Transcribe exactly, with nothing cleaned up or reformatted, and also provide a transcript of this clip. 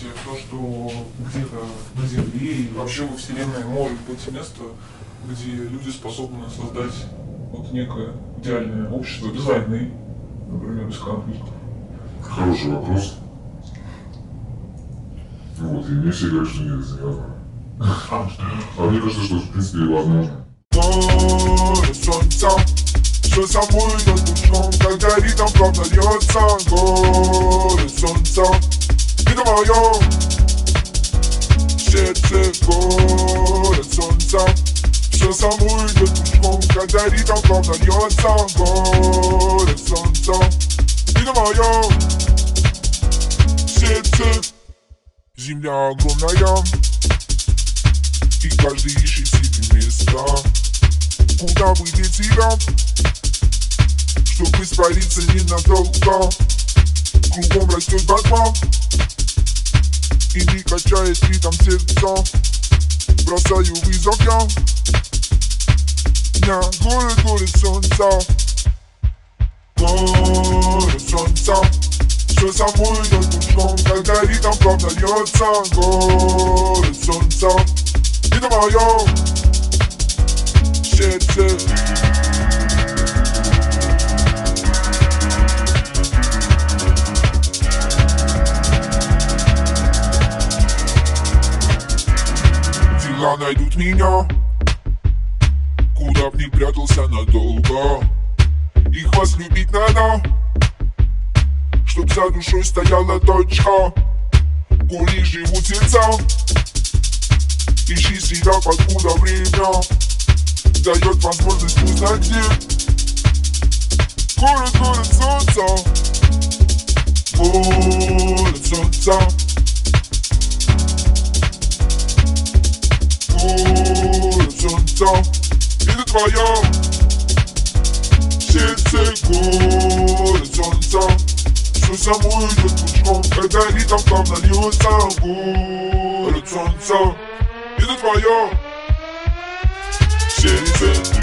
верите в то, что где-то на Земле и вообще во Вселенной может быть место, где люди способны создать вот некое идеальное общество без войны, например, без конфликтов? Хороший вопрос. Вот, и мне все говорят, что нет, это невозможно. А, что? А мне кажется, что в принципе и возможно. Город солнца, что собой идет пучком, как горит, там правда льется. Город солнца, это мое сердце. Город солнца, что собой идет пучком, как горит, там правда льется. Город солнца, это мое сердце. Земля огромная, и каждый ищет себе места, куда выйдет тебя, чтоб испариться ненадолго. Кругом растет борьба, и не качает ритм сердца. Бросаю вызов я на город, город солнца. Город солнца, что собой идет пучком, когда ритм плавно льется. Город солнца, это мое сердце. Дела найдут меня, куда б не прятался надолго. Их вас любить надо, чтоб за душой стояла точка. В горе живут сердца, ищи себя, покуда время дает возможность узнать, где город, город солнца. Город солнца, город солнца, это твое сердце. Город солнца, что самой идет пучком, когда ритм плавно льется. Город солнца, это твое сердце.